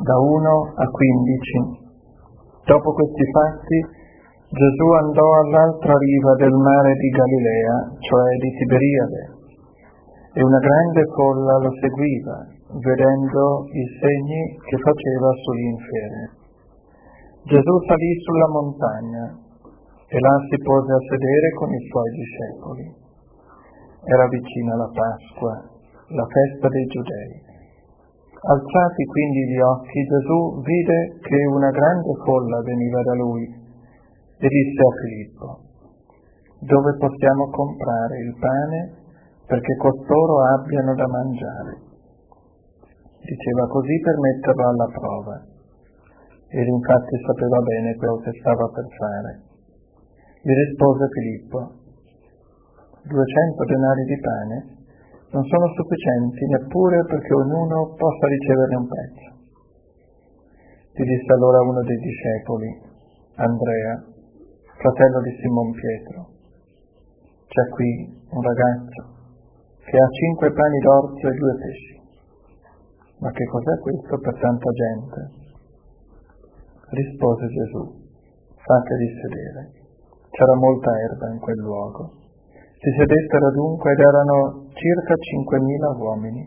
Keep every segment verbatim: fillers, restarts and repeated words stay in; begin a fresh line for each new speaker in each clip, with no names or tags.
Da uno a quindici. Dopo questi fatti, Gesù andò all'altra riva del mare di Galilea, cioè di Tiberiade, e una grande folla lo seguiva, vedendo i segni che faceva sugli infermi. Gesù salì sulla montagna e là si pose a sedere con i suoi discepoli. Era vicina la Pasqua, la festa dei Giudei. Alzati quindi gli occhi, Gesù vide che una grande folla veniva da lui e disse a Filippo: «Dove possiamo comprare il pane perché costoro abbiano da mangiare?» Diceva così per metterlo alla prova. Ed infatti sapeva bene quello che stava per fare. Gli rispose Filippo: «Duecento denari di pane non sono sufficienti neppure perché ognuno possa riceverne un pezzo». Gli disse allora uno dei discepoli, Andrea, fratello di Simon Pietro: «C'è qui un ragazzo che ha cinque pani d'orzo e due pesci. Ma che cos'è questo per tanta gente?» Rispose Gesù: «Fate di sedere». C'era molta erba in quel luogo. Si sedettero dunque ed erano circa cinquemila uomini.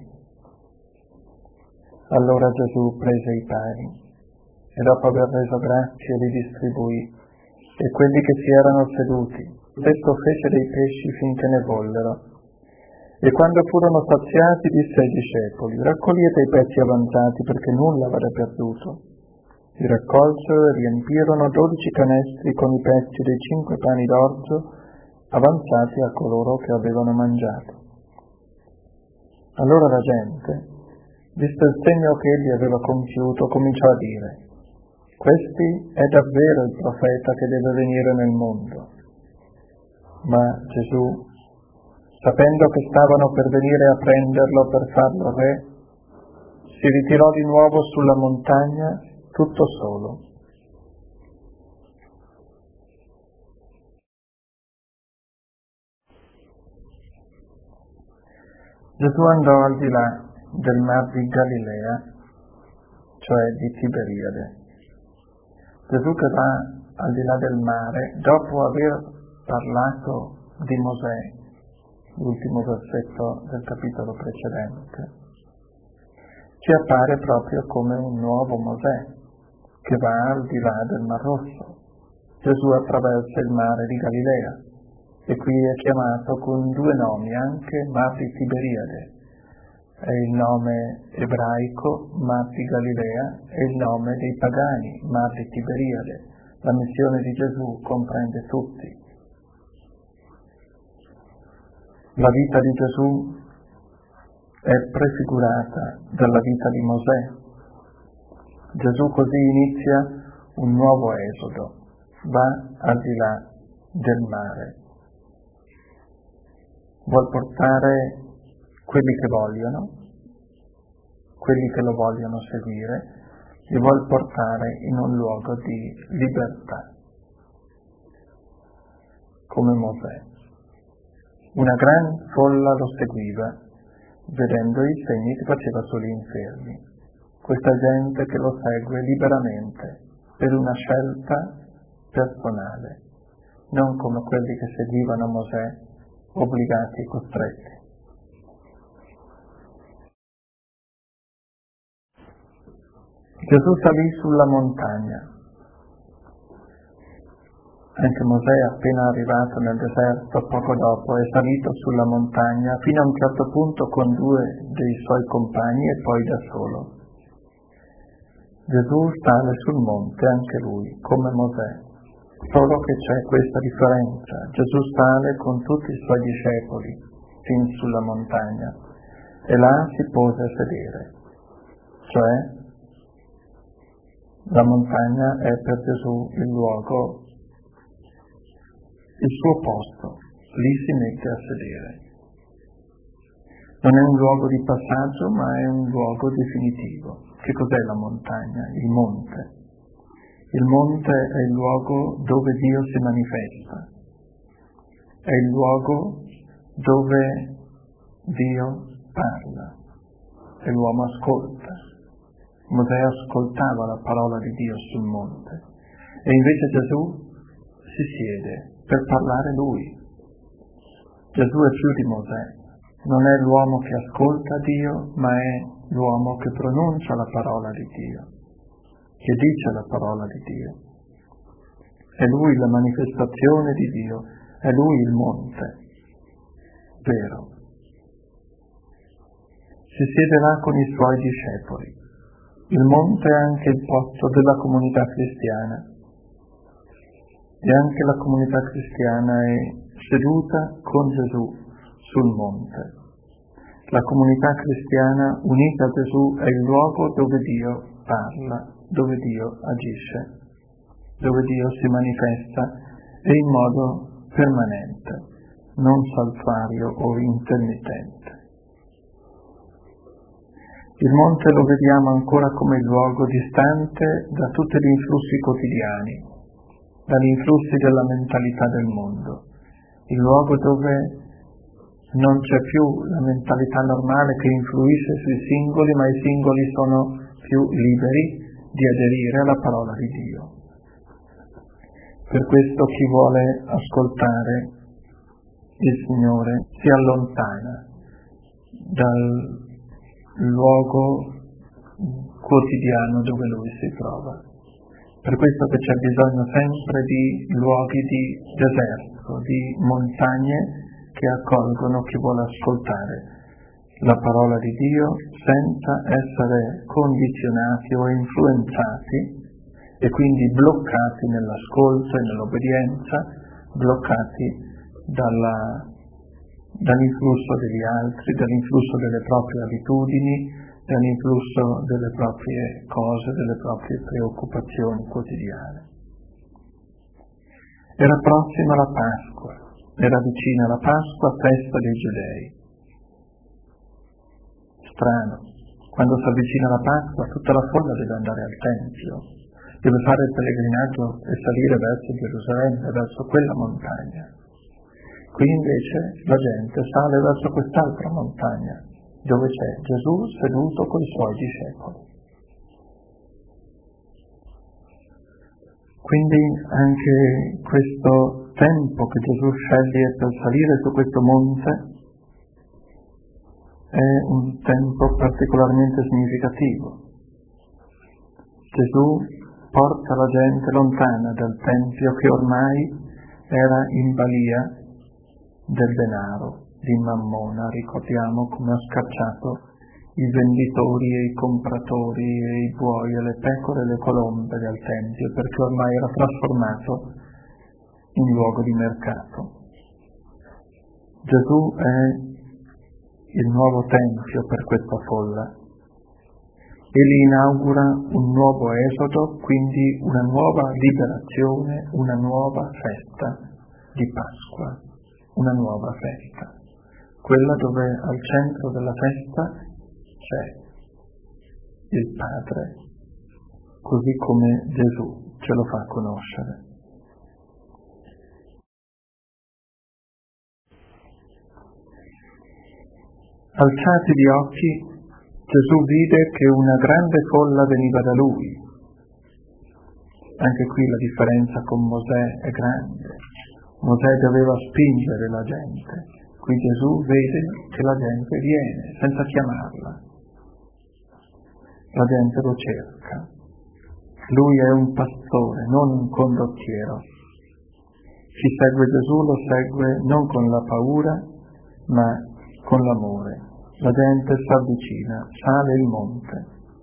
Allora Gesù prese i pani e dopo aver reso grazie li distribuì, e quelli che si erano seduti spesso fece dei pesci finché ne vollero. E quando furono saziati disse ai discepoli: «Raccogliete i pezzi avanzati perché nulla vada perduto». Li raccolsero e riempirono dodici canestri con i pezzi dei cinque pani d'orzo avanzati a coloro che avevano mangiato. Allora la gente, visto il segno che egli aveva compiuto, cominciò a dire: «Questi è davvero il profeta che deve venire nel mondo». Ma Gesù, sapendo che stavano per venire a prenderlo per farlo re, si ritirò di nuovo sulla montagna tutto solo. Gesù andò al di là del mar di Galilea, cioè di Tiberiade. Gesù che va al di là del mare, dopo aver parlato di Mosè, l'ultimo versetto del capitolo precedente, ci appare proprio come un nuovo Mosè che va al di là del Mar Rosso. Gesù attraversa il mare di Galilea e qui è chiamato con due nomi anche Mar di Tiberiade. È il nome ebraico Mar di Galilea e il nome dei pagani Mar di Tiberiade. La missione di Gesù comprende tutti. La vita di Gesù è prefigurata dalla vita di Mosè. Gesù così inizia un nuovo esodo, va al di là del mare. Vuol portare quelli che vogliono, quelli che lo vogliono seguire, li vuol portare in un luogo di libertà, come Mosè. Una gran folla lo seguiva, vedendo i segni che faceva sugli infermi. Questa gente che lo segue liberamente, per una scelta personale, non come quelli che seguivano Mosè, obbligati e costretti. Gesù salì sulla montagna. Anche Mosè, appena arrivato nel deserto, poco dopo è salito sulla montagna fino a un certo punto con due dei suoi compagni e poi da solo. Gesù sale sul monte anche lui, come Mosè, solo che c'è questa differenza: Gesù sale con tutti i suoi discepoli fin sulla montagna e là si pose a sedere, cioè la montagna è per Gesù il luogo, il suo posto, lì si mette a sedere. Non è un luogo di passaggio, ma è un luogo definitivo. Che cos'è la montagna? Il monte. Il monte è il luogo dove Dio si manifesta, è il luogo dove Dio parla e l'uomo ascolta. Mosè ascoltava la parola di Dio sul monte e invece Gesù si siede per parlare lui. Gesù è più di Mosè, non è l'uomo che ascolta Dio, ma è l'uomo che pronuncia la parola di Dio, che dice la parola di Dio. È lui la manifestazione di Dio, è lui il monte, vero. Si siede là con i suoi discepoli. Il monte è anche il posto della comunità cristiana e anche la comunità cristiana è seduta con Gesù sul monte. La comunità cristiana unita a Gesù è il luogo dove Dio parla, dove Dio agisce, dove Dio si manifesta e in modo permanente, non saltuario o intermittente. Il monte lo vediamo ancora come il luogo distante da tutti gli influssi quotidiani, dagli influssi della mentalità del mondo, il luogo dove non c'è più la mentalità normale che influisce sui singoli, ma i singoli sono più liberi di aderire alla parola di Dio. Per questo chi vuole ascoltare il Signore si allontana dal luogo quotidiano dove Lui si trova. Per questo che c'è bisogno sempre di luoghi di deserto, di montagne che accolgono chi vuole ascoltare la parola di Dio senza essere condizionati o influenzati e quindi bloccati nell'ascolto e nell'obbedienza, bloccati dalla, dall'influsso degli altri, dall'influsso delle proprie abitudini, dall'influsso delle proprie cose, delle proprie preoccupazioni quotidiane. Era prossima la Pasqua, era vicina la Pasqua, festa dei Giudei. Strano, quando si avvicina la Pasqua tutta la folla deve andare al Tempio, deve fare il pellegrinaggio e salire verso Gerusalemme, verso quella montagna. Qui invece la gente sale verso quest'altra montagna, dove c'è Gesù seduto con i suoi discepoli. Quindi anche questo tempo che Gesù sceglie per salire su questo monte è un tempo particolarmente significativo. Gesù porta la gente lontana dal Tempio che ormai era in balia del denaro, di Mammona. Ricordiamo come ha scacciato i venditori e i compratori e i buoi e le pecore e le colombe dal Tempio, perché ormai era trasformato in luogo di mercato. Gesù è il nuovo Tempio per questa folla. Egli inaugura un nuovo esodo, quindi una nuova liberazione, una nuova festa di Pasqua, una nuova festa. Quella dove al centro della festa c'è il Padre, così come Gesù ce lo fa conoscere. Alzati gli occhi, Gesù vide che una grande folla veniva da Lui. Anche qui la differenza con Mosè è grande. Mosè doveva spingere la gente. Qui Gesù vede che la gente viene, senza chiamarla. La gente lo cerca. Lui è un pastore, non un condottiero. Chi segue Gesù lo segue non con la paura, ma con l'amore. La gente si avvicina, sale il monte.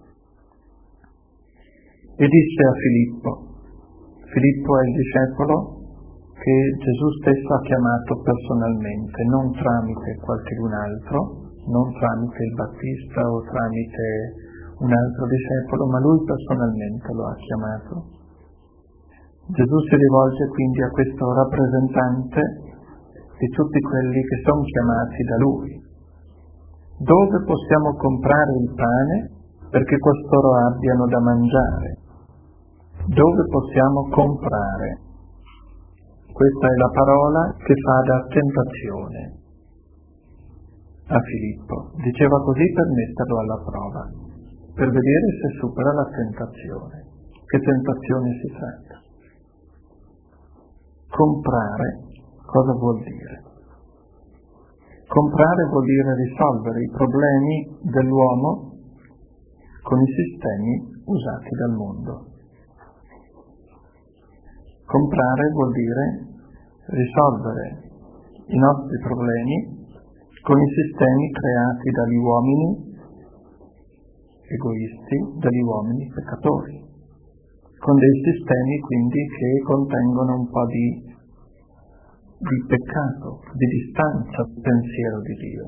E disse a Filippo, Filippo è il discepolo che Gesù stesso ha chiamato personalmente, non tramite qualcun altro, non tramite il Battista o tramite un altro discepolo, ma lui personalmente lo ha chiamato. Gesù si rivolge quindi a questo rappresentante di tutti quelli che sono chiamati da lui. Dove possiamo comprare il pane perché costoro abbiano da mangiare? Dove possiamo comprare? Questa è la parola che fa da tentazione a Filippo. Diceva così per metterlo alla prova, per vedere se supera la tentazione. Che tentazione si tratta? Comprare cosa vuol dire? Comprare vuol dire risolvere i problemi dell'uomo con i sistemi usati dal mondo. Comprare vuol dire risolvere i nostri problemi con i sistemi creati dagli uomini egoisti, dagli uomini peccatori, con dei sistemi quindi che contengono un po' di, di peccato, di distanza dal pensiero di Dio.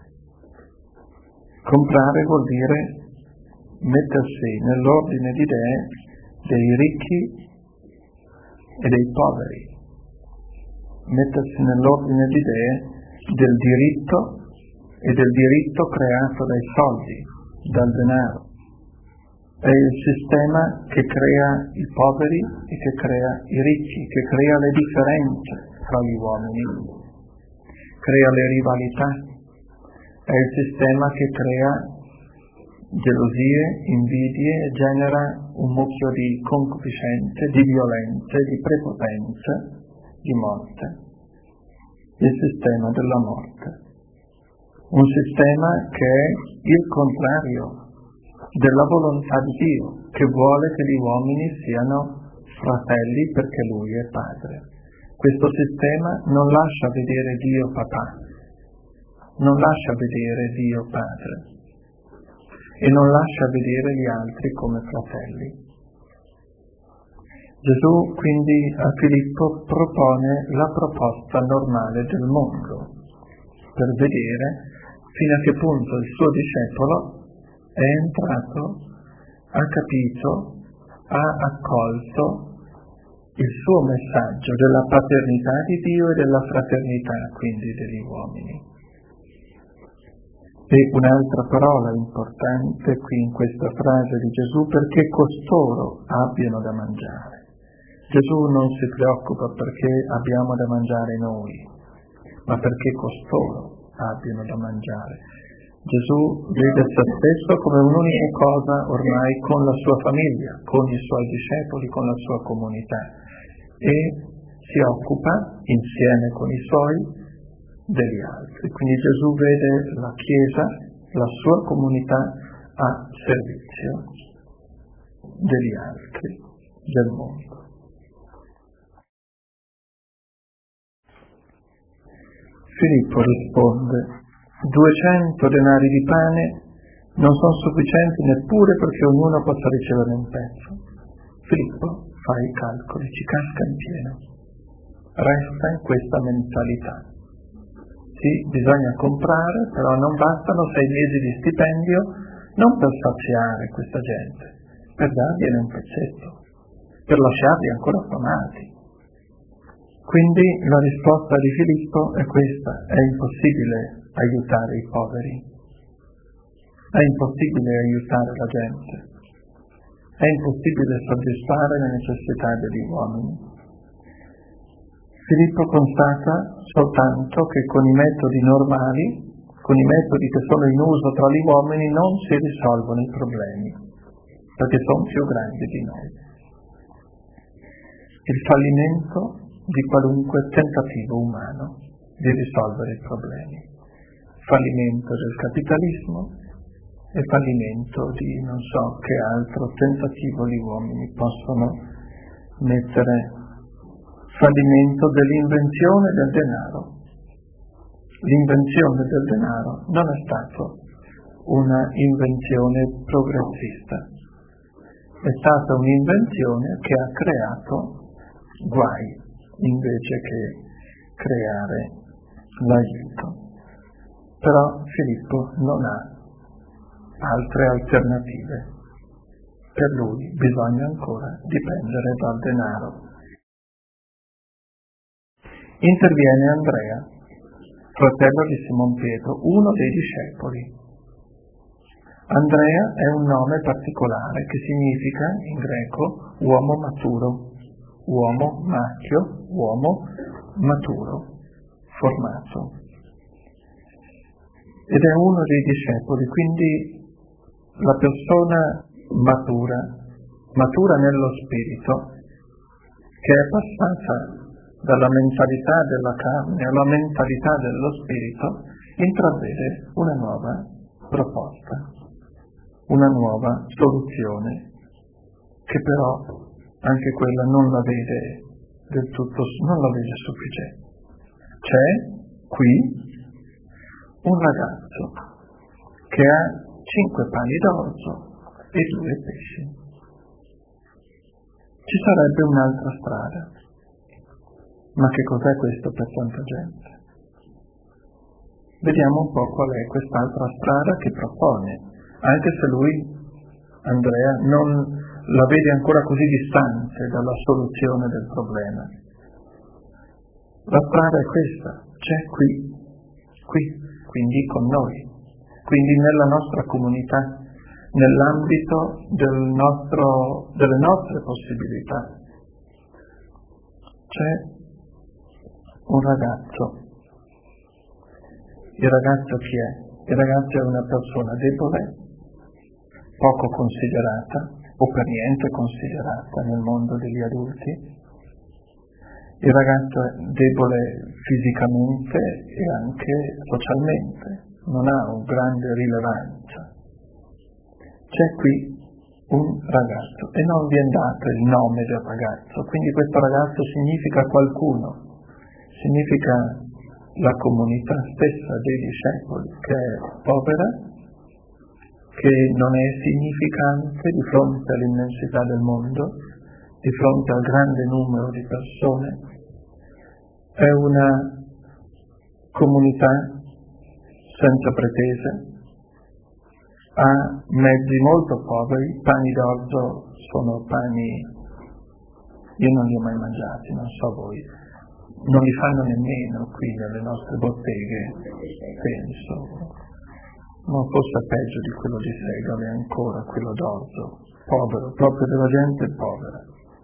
Comprare vuol dire mettersi nell'ordine di idee dei ricchi e dei poveri, mettersi nell'ordine di idee del diritto e del diritto creato dai soldi, dal denaro. È il sistema che crea i poveri e che crea i ricchi, che crea le differenze tra gli uomini, crea le rivalità. È il sistema che crea gelosie, invidie e genera un mucchio di concupiscenze, di violenze, di prepotenza, di morte. Il sistema della morte. Un sistema che è il contrario della volontà di Dio, che vuole che gli uomini siano fratelli perché Lui è Padre. Questo sistema non lascia vedere Dio papà, non lascia vedere Dio Padre e non lascia vedere gli altri come fratelli. Gesù quindi a Filippo propone la proposta normale del mondo per vedere fino a che punto il suo discepolo è entrato, ha capito, ha accolto il suo messaggio della paternità di Dio e della fraternità quindi degli uomini. E un'altra parola importante qui in questa frase di Gesù, perché costoro abbiano da mangiare. Gesù non si preoccupa perché abbiamo da mangiare noi, ma perché costoro abbiano da mangiare. Gesù vede se stesso come un'unica cosa ormai con la sua famiglia, con i suoi discepoli, con la sua comunità, e si occupa insieme con i suoi degli altri. Quindi Gesù vede la Chiesa, la sua comunità a servizio degli altri, del mondo. Filippo risponde: duecento denari di pane non sono sufficienti neppure perché ognuno possa ricevere un pezzo. Filippo fa i calcoli, ci casca in pieno, resta in questa mentalità. Sì, bisogna comprare, però non bastano sei mesi di stipendio non per saziare questa gente, per dargliene un pezzetto, per lasciarli ancora affamati. Quindi la risposta di Filippo è questa: è impossibile aiutare i poveri, è impossibile aiutare la gente, è impossibile soddisfare le necessità degli uomini. Filippo constata soltanto che con i metodi normali, con i metodi che sono in uso tra gli uomini, non si risolvono i problemi, perché sono più grandi di noi. Il fallimento di qualunque tentativo umano di risolvere i problemi. Fallimento del capitalismo e fallimento di non so che altro tentativo gli uomini possono mettere. Fallimento dell'invenzione del denaro. L'invenzione del denaro non è stata una invenzione progressista, è stata un'invenzione che ha creato guai invece che creare l'aiuto. Però Filippo non ha altre alternative. Per lui bisogna ancora dipendere dal denaro. Interviene Andrea, fratello di Simon Pietro, uno dei discepoli. Andrea è un nome particolare che significa in greco uomo maturo, uomo macchio, uomo maturo, formato. Ed è uno dei discepoli, quindi la persona matura, matura nello spirito, che è passata dalla mentalità della carne alla mentalità dello spirito, intravede una nuova proposta, una nuova soluzione, che però anche quella non la vede del tutto, non la vede sufficiente. C'è qui un ragazzo che ha cinque pani d'orzo e due pesci. Ci sarebbe un'altra strada. Ma che cos'è questo per tanta gente? Vediamo un po' qual è quest'altra strada che propone, anche se lui, Andrea, non la vede ancora così distante dalla soluzione del problema. La strada è questa, c'è qui, qui, quindi con noi, quindi nella nostra comunità, nell'ambito del nostro, delle nostre possibilità. C'è un ragazzo. Il ragazzo chi è? Il ragazzo è una persona debole, poco considerata o per niente considerata nel mondo degli adulti. Il ragazzo è debole fisicamente e anche socialmente, non ha una grande rilevanza. C'è qui un ragazzo e non vi è dato il nome del ragazzo, quindi questo ragazzo significa qualcuno, significa la comunità stessa dei discepoli, che è povera, che non è significante di fronte all'immensità del mondo, di fronte al grande numero di persone. È una comunità senza pretese, ha mezzi molto poveri, pani d'orzo sono pani, io non li ho mai mangiati, non so voi, non li fanno nemmeno qui nelle nostre botteghe, penso, non fosse peggio di quello di segale ancora, quello d'orzo, povero, proprio della gente povera.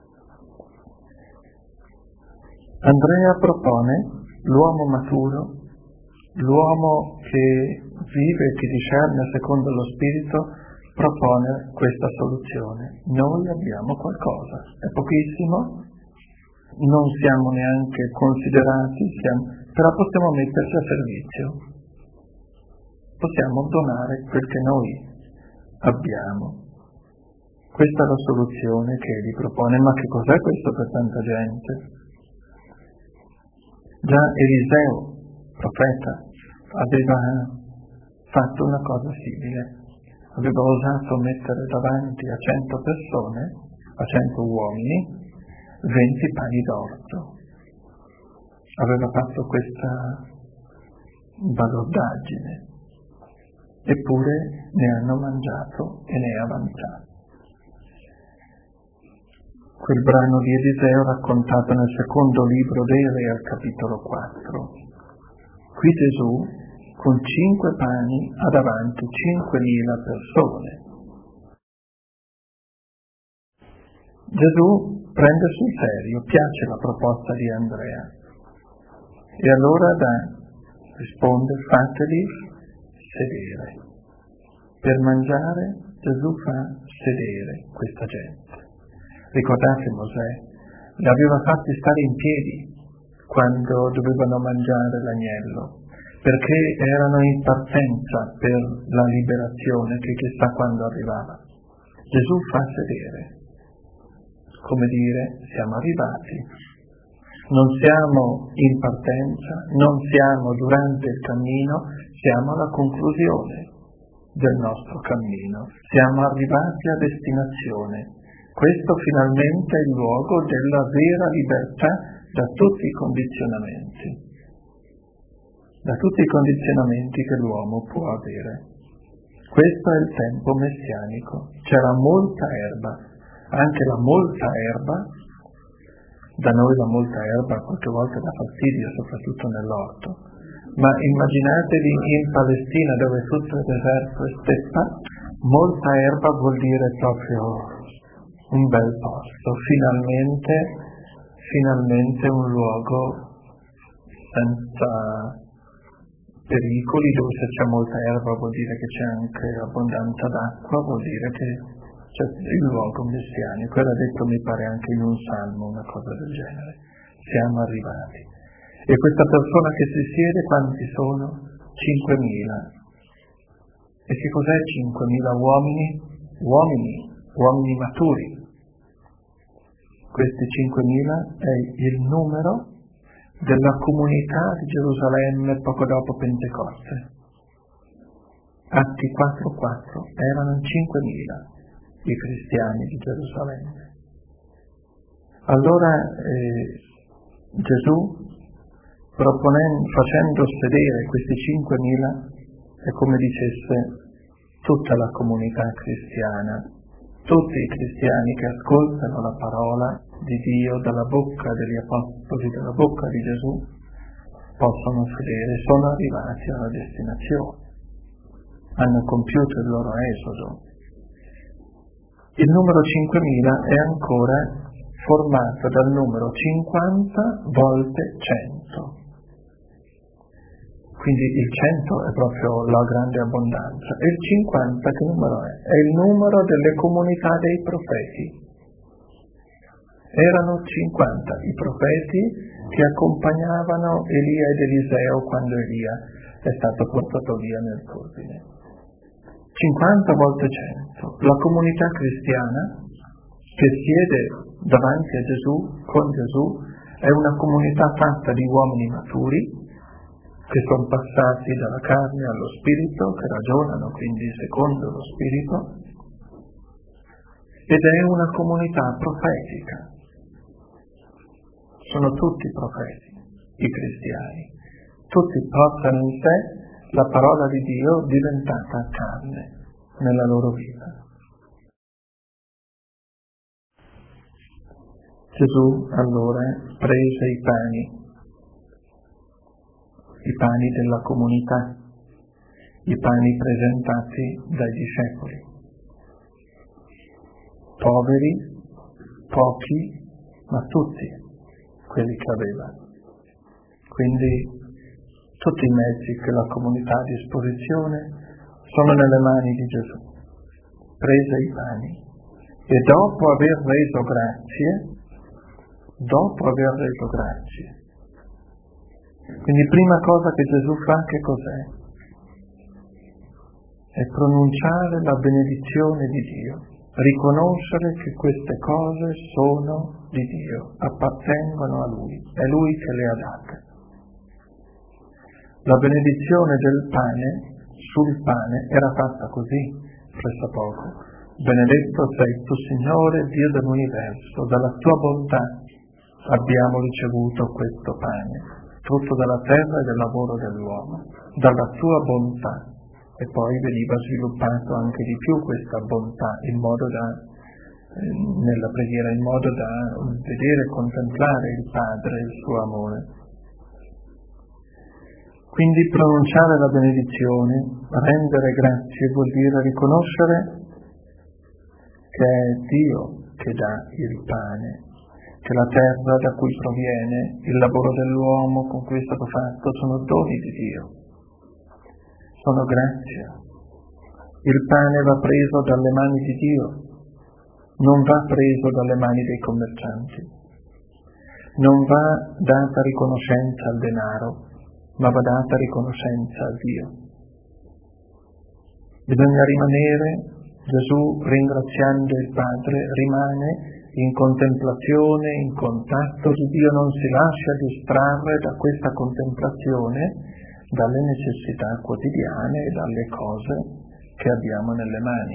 Andrea propone l'uomo maturo, l'uomo che vive e che discerne secondo lo spirito, propone questa soluzione. Noi abbiamo qualcosa, è pochissimo, non siamo neanche considerati, siamo, però possiamo metterci a servizio, possiamo donare quel che noi abbiamo. Questa è la soluzione che egli propone, ma che cos'è questo per tanta gente? Già Eliseo, profeta, aveva fatto una cosa simile, aveva osato mettere davanti a cento persone, a cento uomini, venti pani d'orzo. Aveva fatto questa balordaggine, eppure ne hanno mangiato e ne è avanzato. Quel brano di Eliseo raccontato nel secondo libro dei Re al capitolo quattro. Qui Gesù con cinque pani ha davanti cinquemila persone. Gesù prende sul serio, piace la proposta di Andrea e allora dà, risponde, fateli sedere. Per mangiare Gesù fa sedere questa gente. Ricordate Mosè, li aveva fatti stare in piedi quando dovevano mangiare l'agnello, perché erano in partenza per la liberazione che chissà quando arrivava. Gesù fa sedere, come dire, siamo arrivati, non siamo in partenza, non siamo durante il cammino, siamo alla conclusione del nostro cammino, siamo arrivati a destinazione. Questo finalmente è il luogo della vera libertà da tutti i condizionamenti, da tutti i condizionamenti che l'uomo può avere. Questo è il tempo messianico. C'era molta erba, anche la molta erba, da noi la molta erba qualche volta dà fastidio, soprattutto nell'orto, ma immaginatevi in Palestina dove tutto è deserto e steppa, molta erba vuol dire proprio un bel posto, finalmente, finalmente un luogo senza pericoli, dove se c'è molta erba vuol dire che c'è anche abbondanza d'acqua, vuol dire che c'è il luogo messianico. Era detto, mi pare, anche in un salmo, una cosa del genere. Siamo arrivati. E questa persona che si siede, quanti sono? cinquemila. E che cos'è cinquemila uomini? Uomini, uomini maturi. Questi cinquemila è il numero della comunità di Gerusalemme poco dopo Pentecoste. Atti quattro quattro, erano cinquemila i cristiani di Gerusalemme. Allora eh, Gesù, proponendo, facendo sedere questi cinquemila, è come dicesse tutta la comunità cristiana, tutti i cristiani che ascoltano la parola di Dio dalla bocca degli apostoli, dalla bocca di Gesù, possono sedere, sono arrivati alla destinazione, hanno compiuto il loro esodo. Il numero cinquemila è ancora formato dal numero cinquanta volte cento. Quindi il cento è proprio la grande abbondanza. E il cinquanta che numero è? È il numero delle comunità dei profeti. Erano cinquanta i profeti che accompagnavano Elia ed Eliseo quando Elia è stato portato via nel turbine. cinquanta volte cento. La comunità cristiana che siede davanti a Gesù, con Gesù, è una comunità fatta di uomini maturi, che sono passati dalla carne allo spirito, che ragionano quindi secondo lo spirito, ed è una comunità profetica. Sono tutti profeti, i cristiani. Tutti portano in sé la parola di Dio diventata carne nella loro vita. Gesù allora prese i pani, i pani della comunità, i pani presentati dai discepoli. Poveri, pochi, ma tutti quelli che aveva. Quindi tutti i mezzi che la comunità ha a disposizione sono nelle mani di Gesù. Prese i pani e dopo aver reso grazie, dopo aver reso grazie, quindi prima cosa che Gesù fa, che cos'è? È pronunciare la benedizione di Dio, riconoscere che queste cose sono di Dio, appartengono a Lui, è Lui che le ha date. La benedizione del pane, sul pane, era fatta così, pressappoco. Benedetto sei tu, Signore, Dio dell'universo, dalla tua bontà abbiamo ricevuto questo pane, frutto della terra e del lavoro dell'uomo, dalla tua bontà. E poi veniva sviluppato anche di più questa bontà in modo da, eh, nella preghiera, in modo da vedere e contemplare il Padre e il suo amore. Quindi pronunciare la benedizione, rendere grazie, vuol dire riconoscere che è Dio che dà il pane, che la terra da cui proviene, il lavoro dell'uomo con cui è stato fatto, sono doni di Dio, sono grazia. Il pane va preso dalle mani di Dio, non va preso dalle mani dei commercianti, non va data riconoscenza al denaro, ma va data riconoscenza a Dio. Bisogna rimanere, Gesù ringraziando il Padre, rimane in contemplazione, in contatto di Dio, non si lascia distrarre da questa contemplazione dalle necessità quotidiane e dalle cose che abbiamo nelle mani.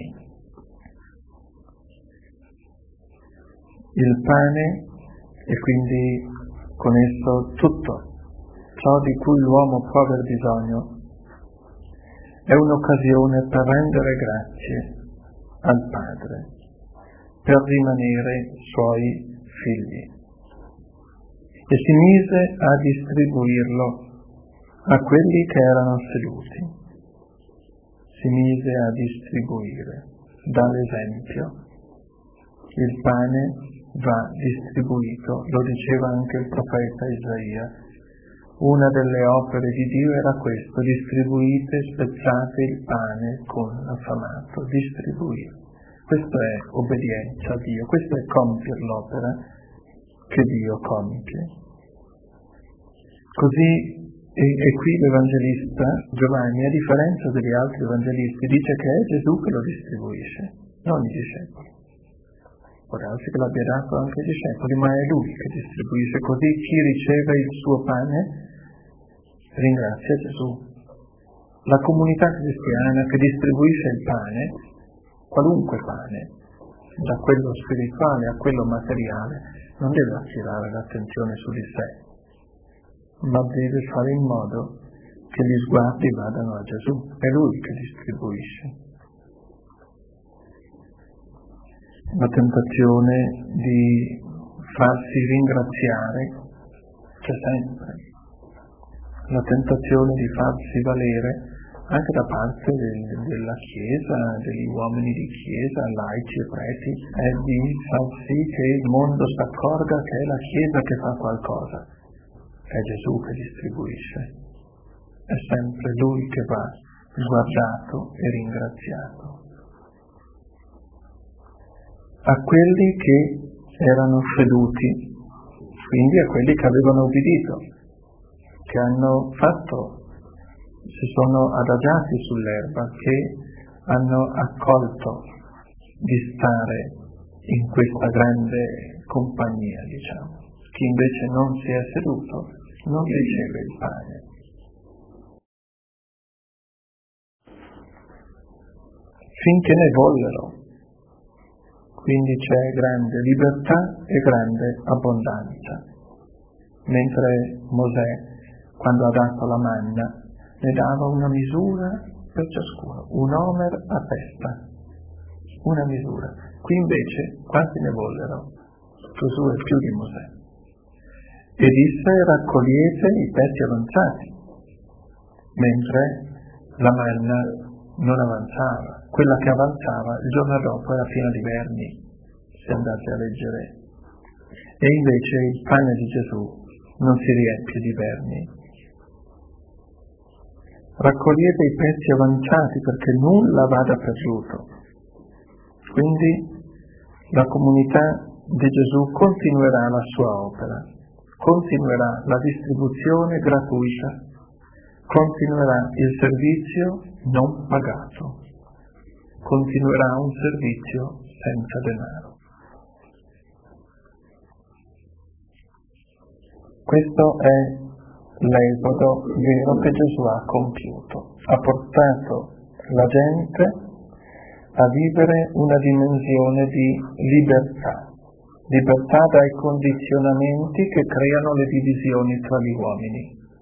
Il pane e quindi con esso tutto ciò di cui l'uomo può aver bisogno è un'occasione per rendere grazie al Padre, per rimanere suoi figli. E si mise a distribuirlo a quelli che erano seduti. Si mise a distribuire, dall'esempio. Il pane va distribuito, lo diceva anche il profeta Isaia, Una delle opere di Dio era questo: distribuite, spezzate il pane con l'affamato, distribuire. Questo è obbedienza a Dio, questo è compiere l'opera che Dio compie. Così, e, e qui l'Evangelista Giovanni, a differenza degli altri Evangelisti, dice che è Gesù che lo distribuisce, non i discepoli. Può darsi che l'abbia dato anche ai discepoli, ma è Lui che distribuisce. Così chi riceve il suo pane ringrazia Gesù. La comunità cristiana che distribuisce il pane, qualunque pane, da quello spirituale a quello materiale, non deve attirare l'attenzione su di sé, ma deve fare in modo che gli sguardi vadano a Gesù. È Lui che distribuisce. La tentazione di farsi ringraziare c'è sempre. La tentazione di farsi valere anche da parte del, della Chiesa, degli uomini di Chiesa, laici e preti, è di far sì che il mondo si accorga che è la Chiesa che fa qualcosa. È Gesù che distribuisce. È sempre Lui che va guardato e ringraziato. A quelli che erano seduti, quindi a quelli che avevano ubbidito, che hanno fatto, si sono adagiati sull'erba, che hanno accolto di stare in questa grande compagnia, diciamo. Chi invece non si è seduto non riceve il pane. Finché ne vollero. Quindi c'è grande libertà e grande abbondanza. Mentre Mosè, quando ha dato la manna, ne dava una misura per ciascuno, un omer a testa, una misura. Qui invece quanti ne vollero? Gesù è più di Mosè. E disse: raccogliete i pezzi avanzati, mentre la manna non avanzava. Quella che avanzava il giorno dopo era piena di vermi, se andate a leggere. E invece il pane di Gesù non si riempie di vermi. Raccogliete i pezzi avanzati perché nulla vada perduto. Quindi la comunità di Gesù continuerà la sua opera, continuerà la distribuzione gratuita, continuerà il servizio non pagato, continuerà un servizio senza denaro. Questo è l'esodo vero che Gesù ha compiuto. Ha portato la gente a vivere una dimensione di libertà, libertà dai condizionamenti che creano le divisioni tra gli uomini.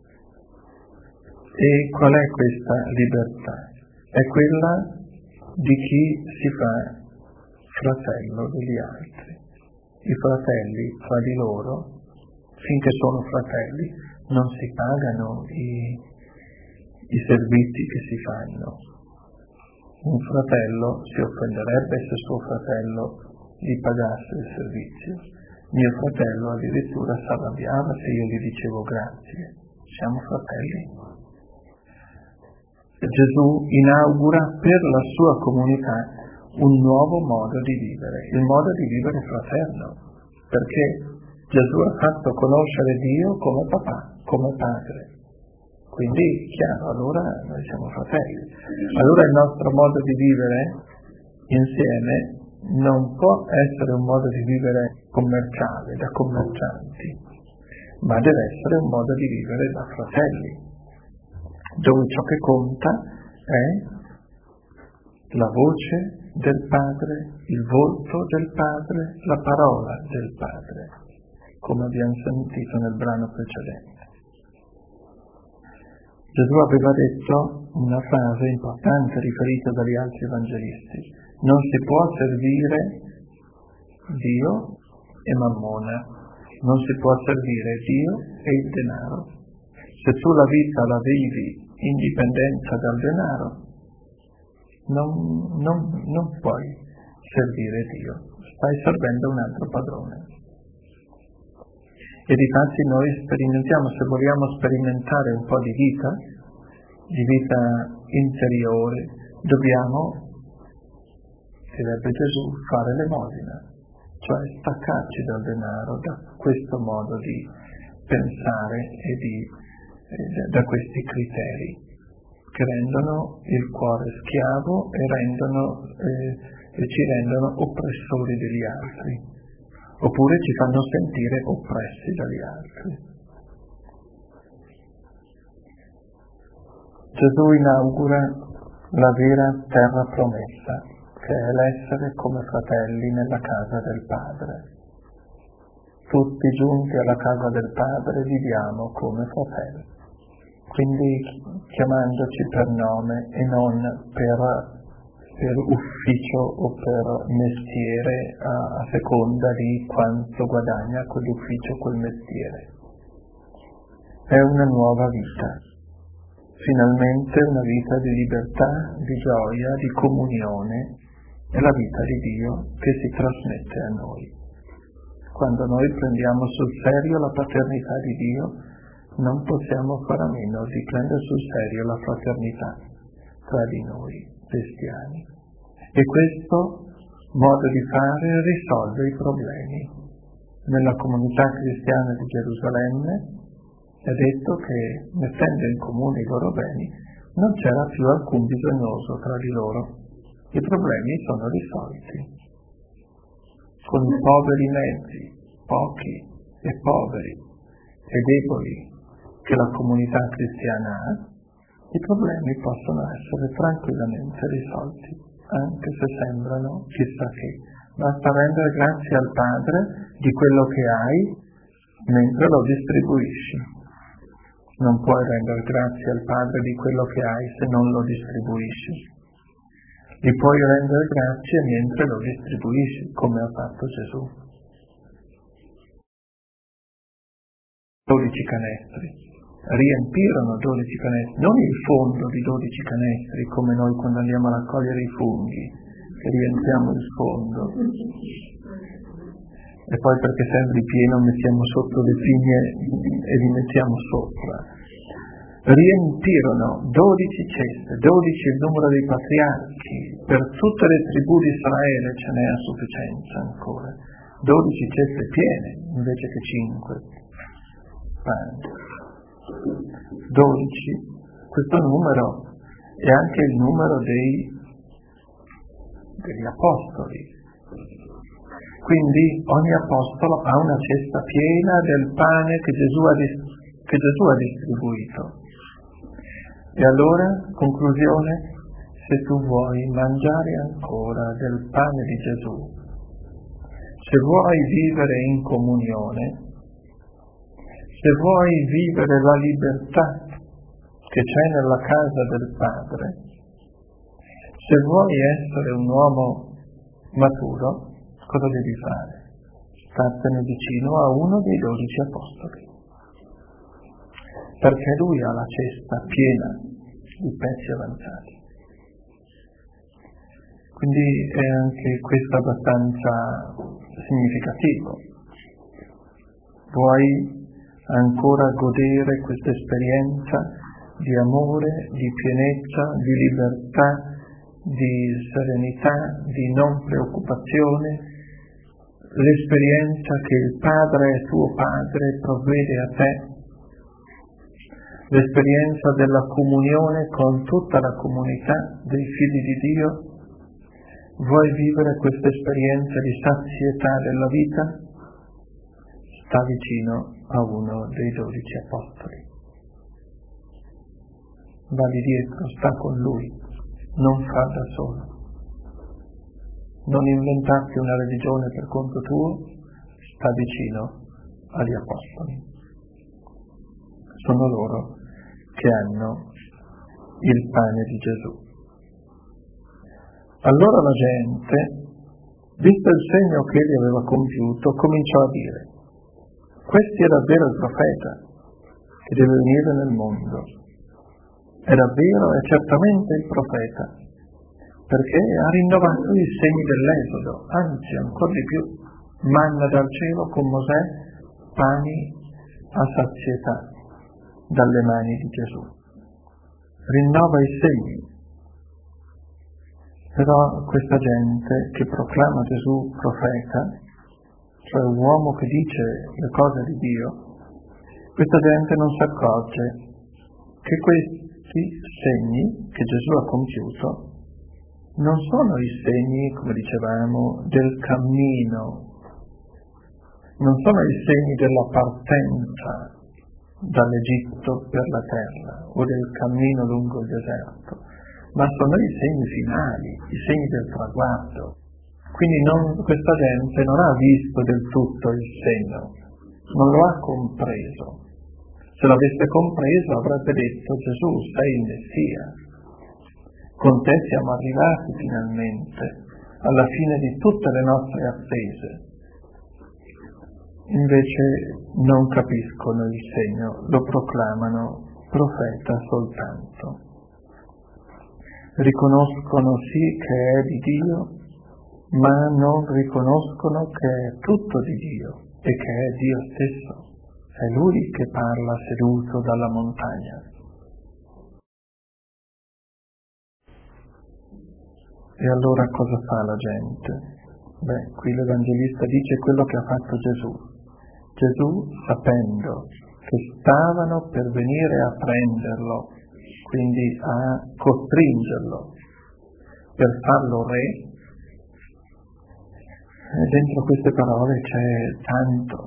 E qual è questa libertà? È quella di chi si fa fratello degli altri. I fratelli fra di loro, finché sono fratelli, non si pagano i, i servizi che si fanno. Un fratello si offenderebbe se suo fratello gli pagasse il servizio. Mio fratello addirittura si arrabbiava se io gli dicevo grazie. Siamo fratelli. Gesù inaugura per la sua comunità un nuovo modo di vivere, il modo di vivere fraterno, perché Gesù ha fatto conoscere Dio come papà, come padre. Quindi, chiaro, allora noi siamo fratelli. Allora il nostro modo di vivere insieme non può essere un modo di vivere commerciale, da commercianti, ma deve essere un modo di vivere da fratelli, dove ciò che conta è la voce del Padre, il volto del Padre, la parola del Padre, come abbiamo sentito nel brano precedente. Gesù aveva detto una frase importante riferita dagli altri evangelisti: non si può servire Dio e Mammona, non si può servire Dio e il denaro. Se tu la vita la vivi in dipendenza dal denaro, non, non, non puoi servire Dio, stai servendo un altro padrone. E difatti noi sperimentiamo, se vogliamo sperimentare un po' di vita, di vita interiore, dobbiamo, direbbe Gesù, fare l'elemosina, cioè staccarci dal denaro, da questo modo di pensare e di, eh, da questi criteri che rendono il cuore schiavo e, rendono, eh, e ci rendono oppressori degli altri, oppure ci fanno sentire oppressi dagli altri. Gesù inaugura la vera terra promessa, che è l'essere come fratelli nella casa del Padre. Tutti giunti alla casa del Padre viviamo come fratelli. Quindi chiamandoci per nome e non per, per ufficio o per mestiere a, a seconda di quanto guadagna quell'ufficio o quel mestiere. È una nuova vita, finalmente una vita di libertà, di gioia, di comunione, è la vita di Dio che si trasmette a noi. Quando noi prendiamo sul serio la paternità di Dio, non possiamo fare a meno di prendere sul serio la fraternità tra di noi cristiani. E questo modo di fare risolve i problemi. Nella comunità cristiana di Gerusalemme è detto che, mettendo in comune i loro beni, non c'era più alcun bisognoso tra di loro. I problemi sono risolti. Con i poveri mezzi, pochi e poveri e deboli, che la comunità cristiana ha, i problemi possono essere tranquillamente risolti, anche se sembrano chissà che. Basta rendere grazie al Padre di quello che hai mentre lo distribuisci. Non puoi rendere grazie al Padre di quello che hai se non lo distribuisci. Gli puoi rendere grazie mentre lo distribuisci, come ha fatto Gesù. dodici canestri. Riempirono dodici canestri, non il fondo di dodici canestri come noi quando andiamo a raccogliere i funghi, che riempiamo il fondo e poi perché sembri pieno mettiamo sotto le pigne e li mettiamo sopra. Riempirono dodici ceste, dodici il numero dei patriarchi, per tutte le tribù di Israele ce n'è a sufficienza ancora, dodici ceste piene invece che cinque pani. dodici, questo numero è anche il numero dei, degli apostoli. Quindi ogni apostolo ha una cesta piena del pane che Gesù ha, che Gesù ha distribuito. E allora, conclusione, se tu vuoi mangiare ancora del pane di Gesù, se vuoi vivere in comunione, se vuoi vivere la libertà che c'è nella casa del Padre, se vuoi essere un uomo maturo, cosa devi fare? Startene vicino a uno dei dodici apostoli, perché lui ha la cesta piena di pezzi avanzati. Quindi è anche questo abbastanza significativo. Vuoi ancora godere questa esperienza di amore, di pienezza, di libertà, di serenità, di non preoccupazione, l'esperienza che il Padre, tuo Padre, provvede a te, l'esperienza della comunione con tutta la comunità dei figli di Dio. Vuoi vivere questa esperienza di sazietà della vita? Sta vicino a uno dei dodici apostoli. Va di dietro, sta con lui, non fa da solo. Non inventarti una religione per conto tuo, sta vicino agli apostoli. Sono loro che hanno il pane di Gesù. Allora la gente, visto il segno che egli aveva compiuto, cominciò a dire: questo è davvero il profeta che deve venire nel mondo. È davvero, è certamente il profeta, perché ha rinnovato i segni dell'Esodo, anzi ancora di più, manna dal cielo con Mosè pani a sazietà dalle mani di Gesù. Rinnova i segni. Però questa gente che proclama Gesù profeta, cioè uomo che dice le cose di Dio, questa gente non si accorge che questi segni che Gesù ha compiuto non sono i segni, come dicevamo, del cammino, non sono i segni della partenza dall'Egitto per la terra o del cammino lungo il deserto, ma sono i segni finali, i segni del traguardo. Quindi non, questa gente non ha visto del tutto il segno, non lo ha compreso. Se l'avesse compreso avrebbe detto: Gesù, sei il Messia, con te siamo arrivati finalmente alla fine di tutte le nostre attese. Invece non capiscono il segno, lo proclamano profeta soltanto. Riconoscono sì che è di Dio, ma non riconoscono che è tutto di Dio e che è Dio stesso. È Lui che parla seduto dalla montagna. E allora cosa fa la gente? Beh, qui l'Evangelista dice quello che ha fatto Gesù. Gesù, sapendo che stavano per venire a prenderlo, quindi a costringerlo per farlo re, e dentro queste parole c'è tanto.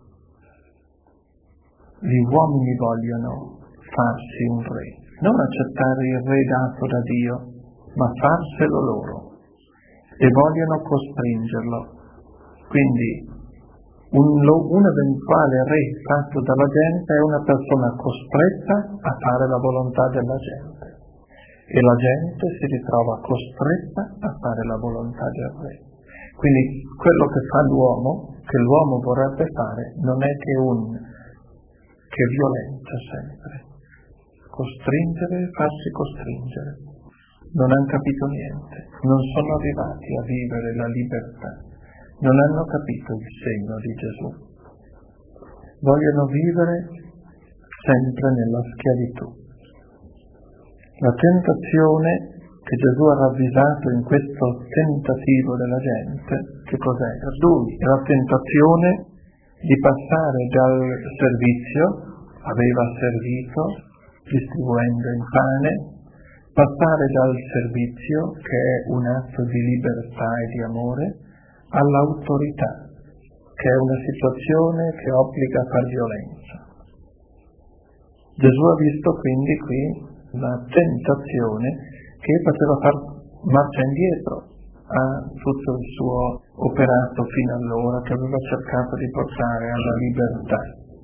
Gli uomini vogliono farsi un re, non accettare il re dato da Dio, ma farselo loro, e vogliono costringerlo. Quindi un, un eventuale re fatto dalla gente è una persona costretta a fare la volontà della gente, e la gente si ritrova costretta a fare la volontà del re. Quindi quello che fa l'uomo, che l'uomo vorrebbe fare, non è che un che violenza sempre, costringere e farsi costringere. Non hanno capito niente, non sono arrivati a vivere la libertà, non hanno capito il segno di Gesù. Vogliono vivere sempre nella schiavitù. La tentazione che Gesù ha ravvisato in questo tentativo della gente, che cos'è? Lui, la tentazione di passare dal servizio, aveva servito distribuendo il pane, passare dal servizio, che è un atto di libertà e di amore, all'autorità, che è una situazione che obbliga a far violenza. Gesù ha visto quindi qui la tentazione che faceva far marcia indietro a tutto il suo operato fino allora, che aveva cercato di portare alla libertà.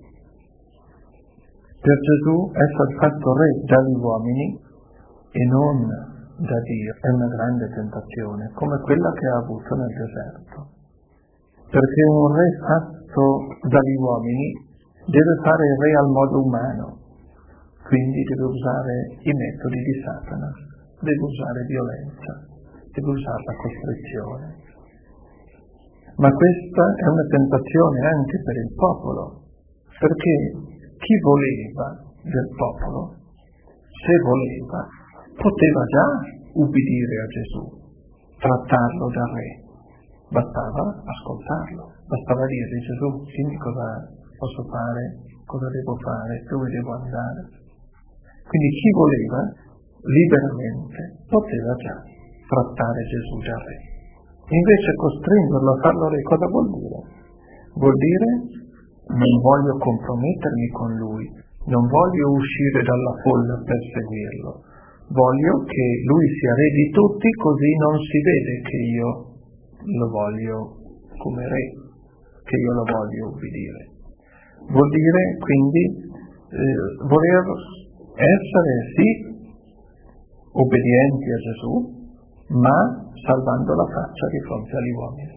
Per Gesù essere fatto re dagli uomini e non da Dio è una grande tentazione, come quella che ha avuto nel deserto. Perché un re fatto dagli uomini deve fare il re al modo umano, quindi deve usare i metodi di Satana, deve usare violenza, deve usare la costrizione. Ma questa è una tentazione anche per il popolo, perché chi voleva del popolo, se voleva, poteva già ubbidire a Gesù, trattarlo da re, bastava ascoltarlo, bastava dirgli: Gesù, dimmi cosa posso fare, cosa devo fare, dove devo andare. Quindi chi voleva liberamente poteva già trattare Gesù da re. Invece costringerlo a farlo re cosa vuol dire? Vuol dire: non voglio compromettermi con lui, non voglio uscire dalla folla per seguirlo, voglio che lui sia re di tutti, così non si vede che io lo voglio come re, che io lo voglio ubbidire. Vuol dire quindi eh, voler essere sì obbedienti a Gesù, ma salvando la faccia di fronte agli uomini.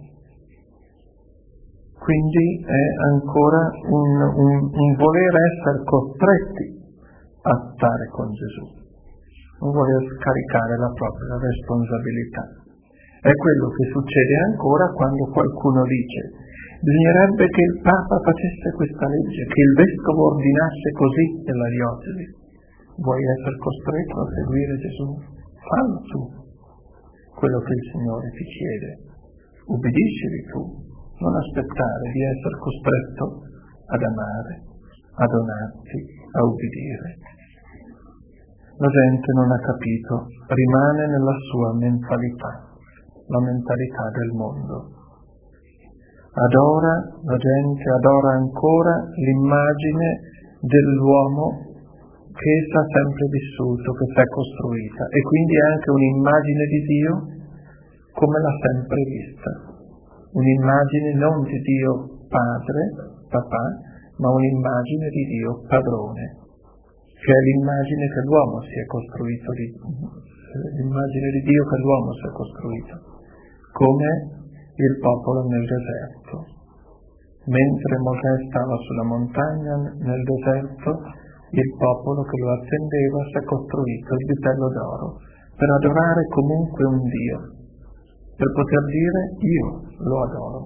Quindi è ancora un, un, un voler essere costretti a stare con Gesù, un voler scaricare la propria responsabilità. È quello che succede ancora quando qualcuno dice: Bisognerebbe che il Papa facesse questa legge, che il Vescovo ordinasse così nella diocesi. Vuoi essere costretto a seguire Gesù? Fallo tu, quello che il Signore ti chiede. Ubbidiscili tu, non aspettare di essere costretto ad amare, a donarti, a ubbidire. La gente non ha capito, rimane nella sua mentalità, la mentalità del mondo. Adora, la gente adora ancora l'immagine dell'uomo che essa ha sempre vissuto, che si è costruita, e quindi è anche un'immagine di Dio come l'ha sempre vista. Un'immagine non di Dio Padre, papà, ma un'immagine di Dio Padrone, che è l'immagine che l'uomo si è costruito, l'immagine di Dio che l'uomo si è costruito, come il popolo nel deserto. Mentre Mosè stava sulla montagna nel deserto, il popolo che lo attendeva si è costruito il vitello d'oro per adorare comunque un Dio, per poter dire io lo adoro.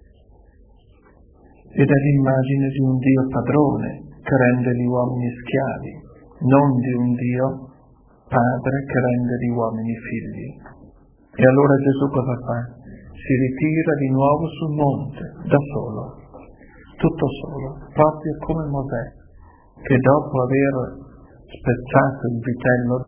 Ed è l'immagine di un Dio padrone che rende gli uomini schiavi, non di un Dio padre che rende gli uomini figli. E allora Gesù cosa fa? Si ritira di nuovo sul monte, da solo, tutto solo, proprio come Mosè, che dopo aver spezzato il vitello